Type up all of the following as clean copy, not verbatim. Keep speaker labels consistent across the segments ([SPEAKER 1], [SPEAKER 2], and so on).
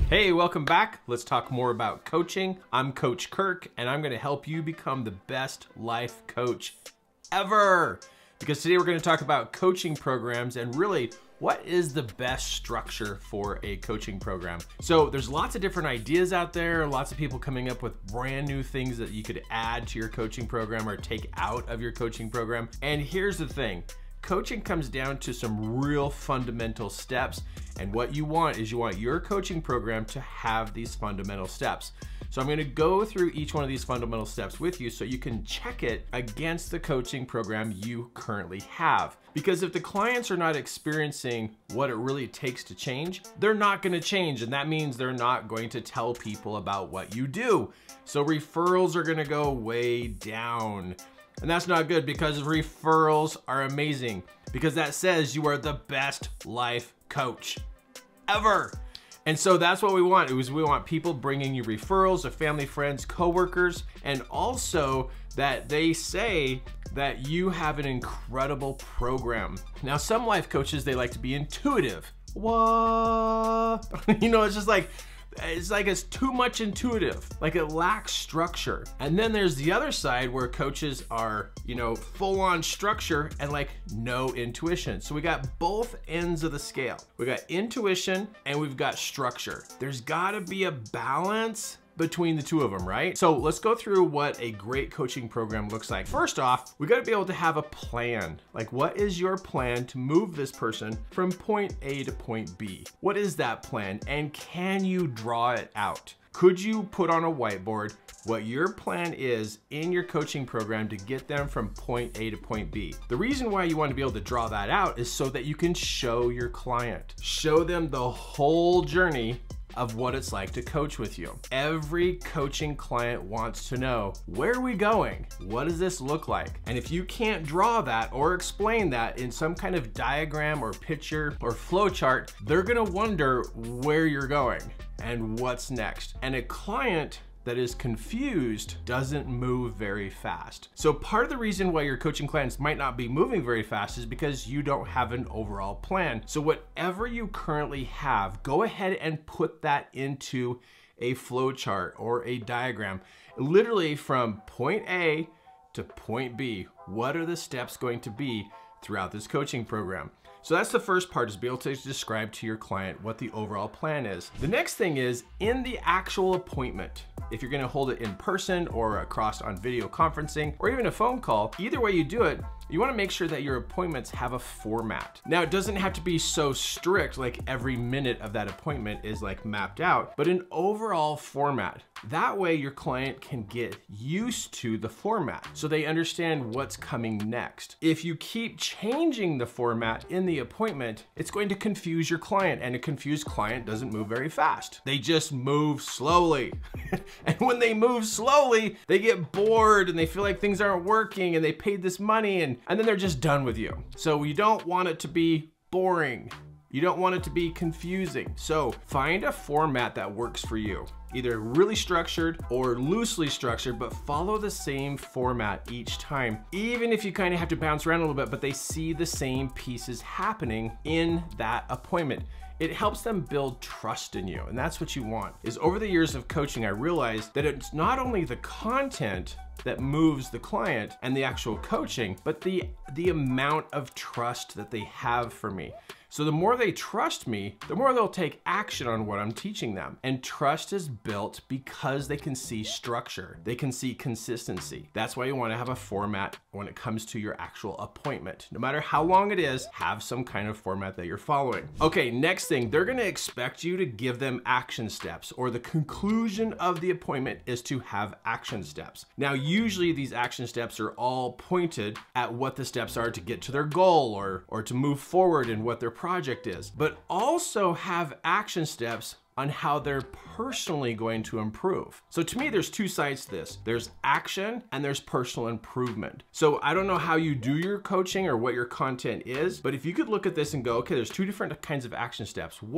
[SPEAKER 1] Hey, welcome back. Let's talk more about coaching. I'm Coach Kirk, and I'm gonna help you become the best life coach ever. Because today we're gonna talk about coaching programs and really what is the best structure for a coaching program. So there's lots of different ideas out there, lots of people coming up with brand new things that you could add to your coaching program or take out of your coaching program. And here's the thing. Coaching comes down to some real fundamental steps, and what you want is you want your coaching program to have these fundamental steps. So I'm gonna go through each one of these fundamental steps with you so you can check it against the coaching program you currently have. Because if the clients are not experiencing what it really takes to change, they're not gonna change, and that means they're not going to tell people about what you do. So referrals are gonna go way down. And that's not good because referrals are amazing because that says you are the best life coach ever. And so that's what we want. We want people bringing you referrals of family, friends, coworkers, and also that they say that you have an incredible program. Now, some life coaches, they like to be intuitive. What? You know, it's like it's too much intuitive, like it lacks structure. And then there's the other side where coaches are, you know, full on structure and like no intuition. So we got both ends of the scale. We got intuition and we've got structure. There's gotta be a balance between the two of them, right? So let's go through what a great coaching program looks like. First off, we gotta be able to have a plan. Like, what is your plan to move this person from point A to point B? What is that plan? And can you draw it out? Could you put on a whiteboard what your plan is in your coaching program to get them from point A to point B? The reason why you want to be able to draw that out is so that you can show your client, show them the whole journey of what it's like to coach with you. Every coaching client wants to know, where are we going? What does this look like? And if you can't draw that or explain that in some kind of diagram or picture or flow chart, they're gonna wonder where you're going and what's next. And a client that is confused doesn't move very fast. So part of the reason why your coaching clients might not be moving very fast is because you don't have an overall plan. So whatever you currently have, go ahead and put that into a flow chart or a diagram. Literally from point A to point B, what are the steps going to be throughout this coaching program? So that's the first part, is be able to describe to your client what the overall plan is. The next thing is in the actual appointment. If you're gonna hold it in person or across on video conferencing or even a phone call, either way you do it, you wanna make sure that your appointments have a format. Now, it doesn't have to be so strict, like every minute of that appointment is like mapped out, but an overall format. That way your client can get used to the format so they understand what's coming next. If you keep changing the format in the appointment, it's going to confuse your client, and a confused client doesn't move very fast. They just move slowly. And when they move slowly, they get bored and they feel like things aren't working and they paid this money and then they're just done with you. So you don't want it to be boring. You don't want it to be confusing. So find a format that works for you. Either really structured or loosely structured, but follow the same format each time. Even if you kind of have to bounce around a little bit, but they see the same pieces happening in that appointment. It helps them build trust in you, and that's what you want. Is over the years of coaching, I realized that it's not only the content that moves the client and the actual coaching, but the amount of trust that they have for me. So the more they trust me, the more they'll take action on what I'm teaching them. And trust is built because they can see structure. They can see consistency. That's why you want to have a format when it comes to your actual appointment. No matter how long it is, have some kind of format that you're following. Okay, next thing, they're gonna expect you to give them action steps, or the conclusion of the appointment is to have action steps. Now, usually these action steps are all pointed at what the steps are to get to their goal or to move forward in what their project is, but also have action steps on how they're personally going to improve. So to me, there's two sides to this. There's action and there's personal improvement. So I don't know how you do your coaching or what your content is, but if you could look at this and go, okay, there's two different kinds of action steps. One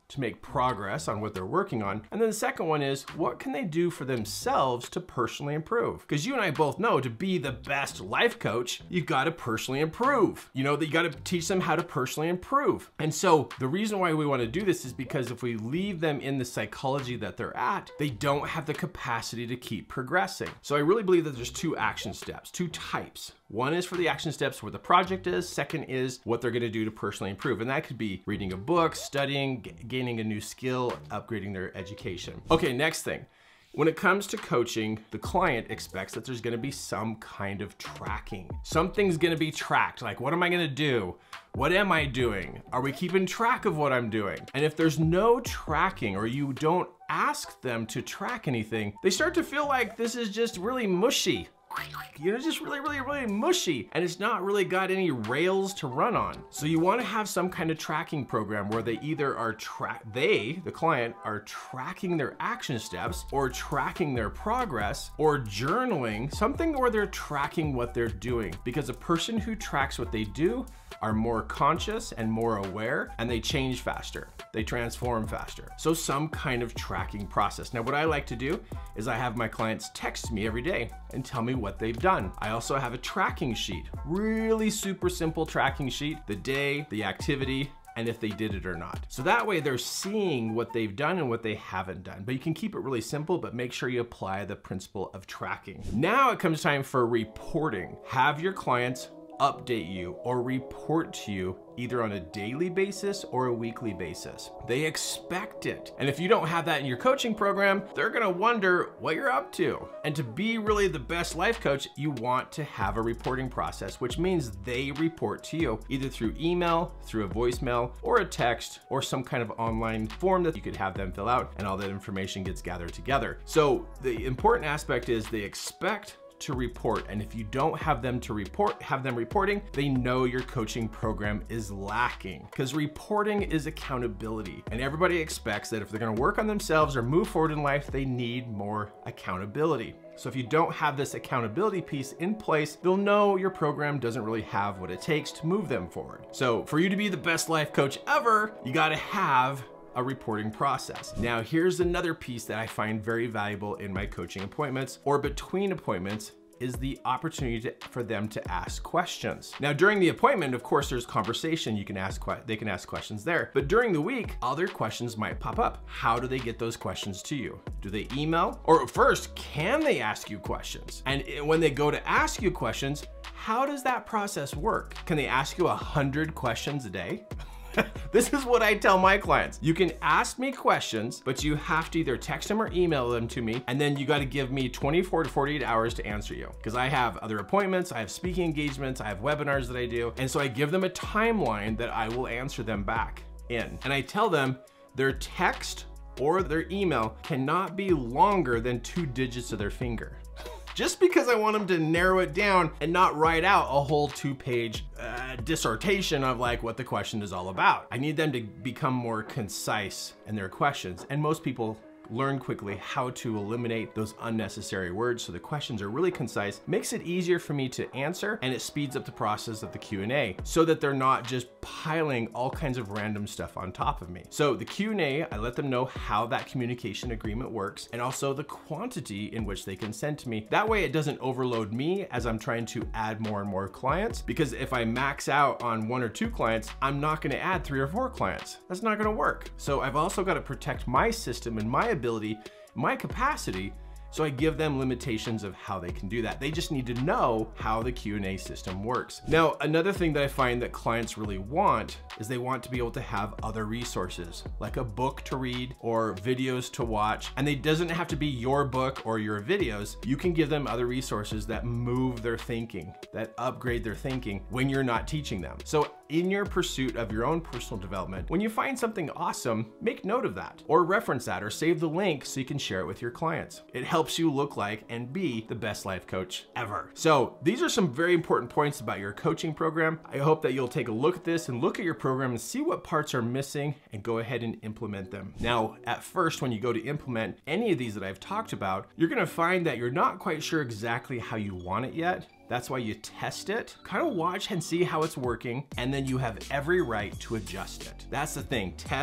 [SPEAKER 1] to make progress on what they're working on. And then the second one is, what can they do for themselves to personally improve? Because you and I both know to be the best life coach, you've got to personally improve. You know that you got to teach them how to personally improve. And so the reason why we want to do this is because if we leave them in the psychology that they're at, they don't have the capacity to keep progressing. So I really believe that there's two action steps, two types. One is for the action steps where the project is. Second is what they're going to do to personally improve. And that could be reading a book, studying, gaining a new skill, upgrading their education. Okay, next thing. When it comes to coaching, the client expects that there's gonna be some kind of tracking. Something's gonna be tracked, like what am I gonna do? What am I doing? Are we keeping track of what I'm doing? And if there's no tracking or you don't ask them to track anything, they start to feel like this is just really mushy. You know, just really mushy, and it's not really got any rails to run on. So you want to have some kind of tracking program where they either are the client are tracking their action steps or tracking their progress or journaling, something where they're tracking what they're doing. Because a person who tracks what they do are more conscious and more aware, and they change faster. They transform faster. So some kind of tracking process. Now, what I like to do is I have my clients text me every day and tell me what they've done. I also have a tracking sheet, really super simple tracking sheet, the day, the activity, and if they did it or not. So that way they're seeing what they've done and what they haven't done. But you can keep it really simple, but make sure you apply the principle of tracking. Now it comes time for reporting. Have your clients update you or report to you either on a daily basis or a weekly basis. They expect it. And if you don't have that in your coaching program, they're gonna wonder what you're up to. And to be really the best life coach, you want to have a reporting process, which means they report to you either through email, through a voicemail, or a text, or some kind of online form that you could have them fill out, and all that information gets gathered together. So the important aspect is they expect to report, and if you don't have them reporting, they know your coaching program is lacking, because reporting is accountability, and everybody expects that if they're going to work on themselves or move forward in life, they need more accountability. So if you don't have this accountability piece in place, they'll know your program doesn't really have what it takes to move them forward. So for you to be the best life coach ever, you got to have a reporting process. Now, here's another piece that I find very valuable in my coaching appointments or between appointments is the opportunity for them to ask questions. Now, during the appointment, of course, there's conversation. They can ask questions there, but during the week, other questions might pop up. How do they get those questions to you? Do they email? Or first, can they ask you questions? And when they go to ask you questions, how does that process work? Can they ask you 100 questions a day? This is what I tell my clients. You can ask me questions, but you have to either text them or email them to me, and then you got to give me 24 to 48 hours to answer you. Because I have other appointments, I have speaking engagements, I have webinars that I do, and so I give them a timeline that I will answer them back in. And I tell them their text or their email cannot be longer than 2 digits of their finger. Just because I want them to narrow it down and not write out a whole 2-page dissertation of like what the question is all about. I need them to become more concise in their questions, and most people learn quickly how to eliminate those unnecessary words so the questions are really concise, makes it easier for me to answer, and it speeds up the process of the Q&A so that they're not just piling all kinds of random stuff on top of me. So the Q&A, I let them know how that communication agreement works and also the quantity in which they can send to me. That way it doesn't overload me as I'm trying to add more and more clients, because if I max out on 1 or 2 clients, I'm not gonna add 3 or 4 clients. That's not gonna work. So I've also got to protect my system and my ability, my capacity, so I give them limitations of how they can do that. They just need to know how the Q&A system works. Now, another thing that I find that clients really want is they want to be able to have other resources, like a book to read or videos to watch. And it doesn't have to be your book or your videos. You can give them other resources that move their thinking, that upgrade their thinking when you're not teaching them. So in your pursuit of your own personal development, when you find something awesome, make note of that or reference that or save the link so you can share it with your clients. It helps you look like and be the best life coach ever. So these are some very important points about your coaching program. I hope that you'll take a look at this and look at your program and see what parts are missing and go ahead and implement them. Now, at first, when you go to implement any of these that I've talked about, you're gonna find that you're not quite sure exactly how you want it yet. That's why you test it, kind of watch and see how it's working, and then you have every right to adjust it. That's the thing, test,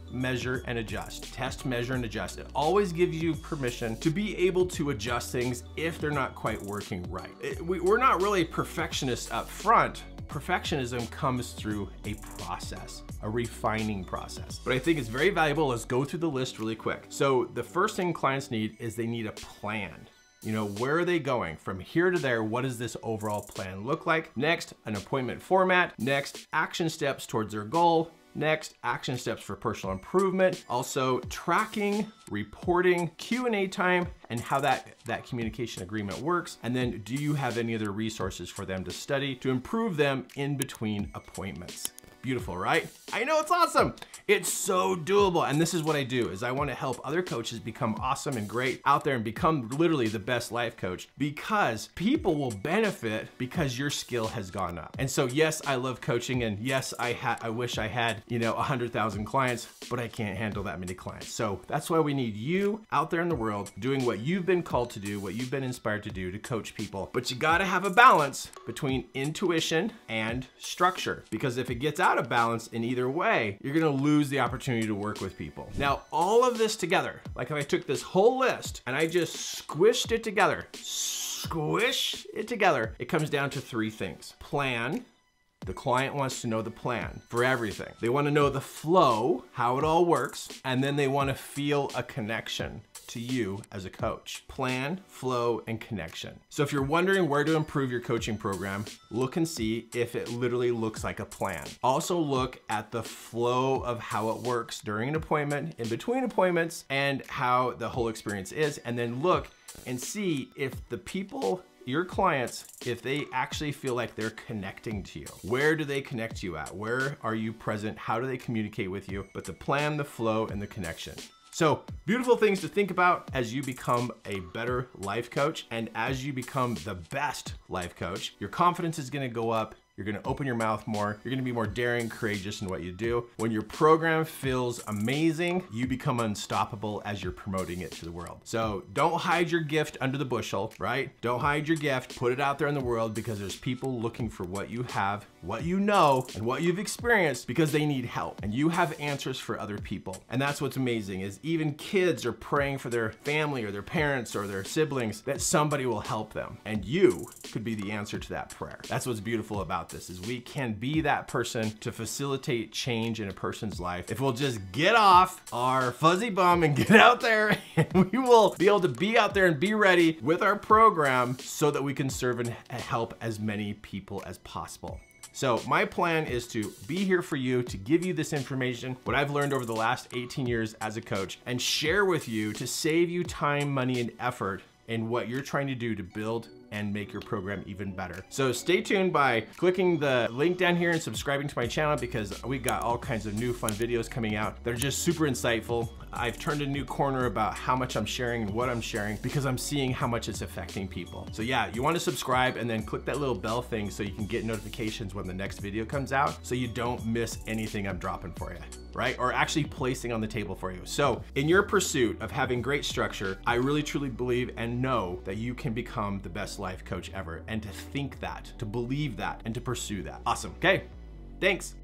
[SPEAKER 1] measure, and adjust. Test, measure, and adjust. It always gives you permission to be able to adjust things if they're not quite working right. We're not really perfectionists up front. Perfectionism comes through a process, a refining process. But I think it's very valuable. Let's go through the list really quick. So the first thing clients need is they need a plan. You know, where are they going? From here to there, what does this overall plan look like? Next, an appointment format. Next, action steps towards their goal. Next, action steps for personal improvement. Also, tracking, reporting, Q&A time, and how that communication agreement works. And then, do you have any other resources for them to study to improve them in between appointments? Beautiful, right? I know, it's awesome. It's so doable. And this is what I do, is I want to help other coaches become awesome and great out there and become literally the best life coach, because people will benefit because your skill has gone up. And so, yes, I love coaching, and yes, I wish I had, 100,000 clients, but I can't handle that many clients. So that's why we need you out there in the world doing what you've been called to do, what you've been inspired to do, to coach people. But you gotta have a balance between intuition and structure, because if it gets out of balance in either way, you're gonna lose the opportunity to work with people. Now, all of this together, like if I took this whole list and I just squished it together, it comes down to three things. Plan. The client wants to know the plan for everything. They want to know the flow, how it all works, and then they want to feel a connection to you as a coach. Plan, flow, and connection. So if you're wondering where to improve your coaching program, look and see if it literally looks like a plan. Also look at the flow of how it works during an appointment, in between appointments, and how the whole experience is. And then look and see if the people, your clients, if they actually feel like they're connecting to you. Where do they connect you at? Where are you present? How do they communicate with you? But the plan, the flow, and the connection. So beautiful things to think about as you become a better life coach. And as you become the best life coach, your confidence is gonna go up. You're gonna open your mouth more. You're gonna be more daring, courageous in what you do. When your program feels amazing, you become unstoppable as you're promoting it to the world. So don't hide your gift under the bushel, right? Don't hide your gift, put it out there in the world, because there's people looking for what you have, what you know, and what you've experienced, because they need help. And you have answers for other people. And that's what's amazing, is even kids are praying for their family or their parents or their siblings that somebody will help them. And you could be the answer to that prayer. That's what's beautiful about this, is we can be that person to facilitate change in a person's life if we'll just get off our fuzzy bum and get out there, and we will be able to be out there and be ready with our program so that we can serve and help as many people as possible. So my plan is to be here for you, to give you this information, what I've learned over the last 18 years as a coach, and share with you to save you time, money, and effort in what you're trying to do to build and make your program even better. So stay tuned by clicking the link down here and subscribing to my channel, because we've got all kinds of new fun videos coming out that are just super insightful. I've turned a new corner about how much I'm sharing and what I'm sharing, because I'm seeing how much it's affecting people. So yeah, you want to subscribe and then click that little bell thing so you can get notifications when the next video comes out, so you don't miss anything I'm dropping for you, right? Or actually placing on the table for you. So in your pursuit of having great structure, I really truly believe and know that you can become the best life coach ever, and to think that, to believe that, and to pursue that. Awesome. Okay, thanks.